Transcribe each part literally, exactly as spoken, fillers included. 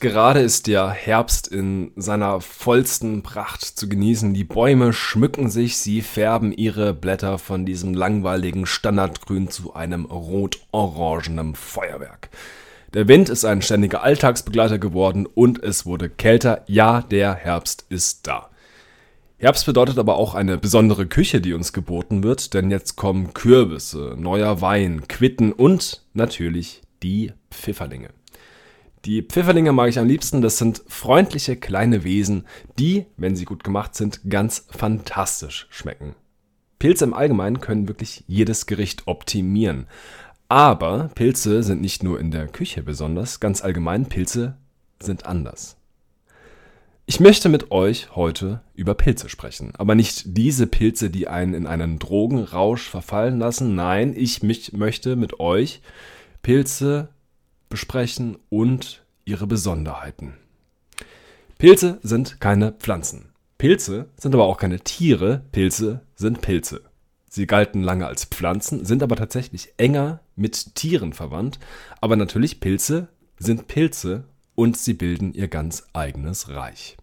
Gerade ist der Herbst in seiner vollsten Pracht zu genießen. Die Bäume schmücken sich, sie färben ihre Blätter von diesem langweiligen Standardgrün zu einem rot-orangenen Feuerwerk. Der Wind ist ein ständiger Alltagsbegleiter geworden und es wurde kälter. Ja, der Herbst ist da. Herbst bedeutet aber auch eine besondere Küche, die uns geboten wird, denn jetzt kommen Kürbisse, neuer Wein, Quitten und natürlich die Pfifferlinge. Die Pfifferlinge mag ich am liebsten, das sind freundliche kleine Wesen, die, wenn sie gut gemacht sind, ganz fantastisch schmecken. Pilze im Allgemeinen können wirklich jedes Gericht optimieren. Aber Pilze sind nicht nur in der Küche besonders, ganz allgemein, Pilze sind anders. Ich möchte mit euch heute über Pilze sprechen, aber nicht diese Pilze, die einen in einen Drogenrausch verfallen lassen. Nein, ich mich möchte mit euch Pilze besprechen und ihre Besonderheiten. Pilze sind keine Pflanzen. Pilze sind aber auch keine Tiere. Pilze sind Pilze. Sie galten lange als Pflanzen, sind aber tatsächlich enger mit Tieren verwandt. Aber natürlich, Pilze sind Pilze und sie bilden ihr ganz eigenes Reich.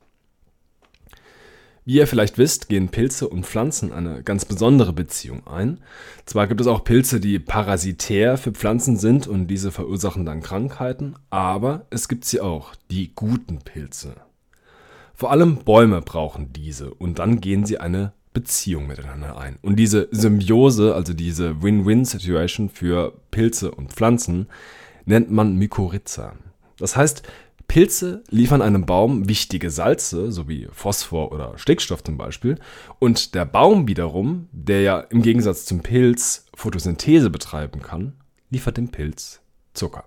Wie ihr vielleicht wisst, gehen Pilze und Pflanzen eine ganz besondere Beziehung ein. Zwar gibt es auch Pilze, die parasitär für Pflanzen sind und diese verursachen dann Krankheiten, aber es gibt sie auch, die guten Pilze. Vor allem Bäume brauchen diese und dann gehen sie eine Beziehung miteinander ein. Und diese Symbiose, also diese Win-Win-Situation für Pilze und Pflanzen, nennt man Mykorrhiza. Das heißt, Pilze liefern einem Baum wichtige Salze, sowie Phosphor oder Stickstoff zum Beispiel, und der Baum wiederum, der ja im Gegensatz zum Pilz Photosynthese betreiben kann, liefert dem Pilz Zucker.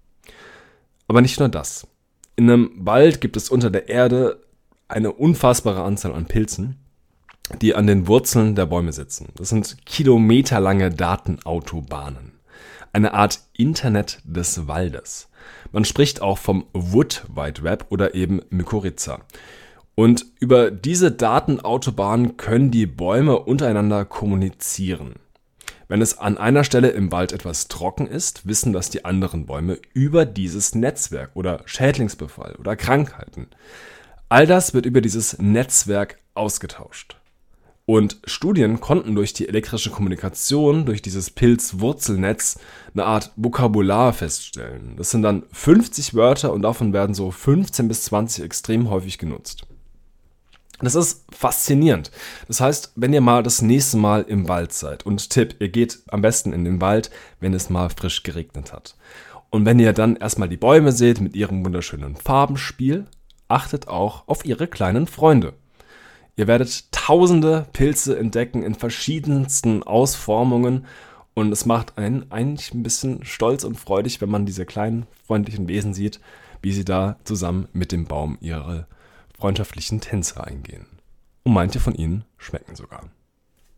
Aber nicht nur das. In einem Wald gibt es unter der Erde eine unfassbare Anzahl an Pilzen, die an den Wurzeln der Bäume sitzen. Das sind kilometerlange Datenautobahnen. Eine Art Internet des Waldes. Man spricht auch vom Wood Wide Web oder eben Mykorrhiza. Und über diese Datenautobahnen können die Bäume untereinander kommunizieren. Wenn es an einer Stelle im Wald etwas trocken ist, wissen das die anderen Bäume über dieses Netzwerk oder Schädlingsbefall oder Krankheiten. All das wird über dieses Netzwerk ausgetauscht. Und Studien konnten durch die elektrische Kommunikation, durch dieses Pilzwurzelnetz, eine Art Vokabular feststellen. Das sind dann fünfzig Wörter und davon werden so fünfzehn bis zwanzig extrem häufig genutzt. Das ist faszinierend. Das heißt, wenn ihr mal das nächste Mal im Wald seid, und Tipp, ihr geht am besten in den Wald, wenn es mal frisch geregnet hat. Und wenn ihr dann erstmal die Bäume seht mit ihrem wunderschönen Farbenspiel, achtet auch auf ihre kleinen Freunde. Ihr werdet tausende Pilze entdecken in verschiedensten Ausformungen und es macht einen eigentlich ein bisschen stolz und freudig, wenn man diese kleinen freundlichen Wesen sieht, wie sie da zusammen mit dem Baum ihre freundschaftlichen Tänze eingehen. Und manche von ihnen schmecken sogar.